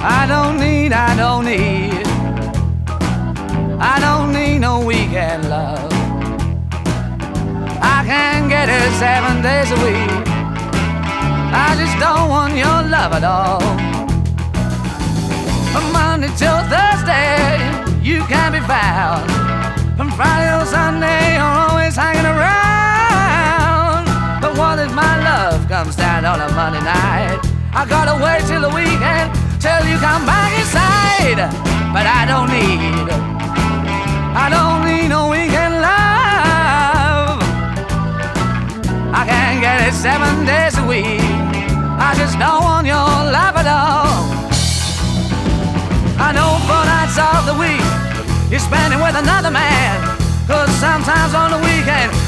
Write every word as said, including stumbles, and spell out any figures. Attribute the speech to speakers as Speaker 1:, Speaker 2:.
Speaker 1: I don't need, I don't need, I don't need no weekend love. I can get it seven days a week. I just don't want your love at all. From Monday till Thursday, you can be found. From Friday till Sunday, you're always hanging around. But what if my love comes down on a Monday night? I gotta wait till the weekend, till you come back inside. But I don't need, I don't need no weekend love. I can't get it seven days a week. I just don't want your love at all. I know four nights of the week you're spending with another man, 'cause sometimes on the weekend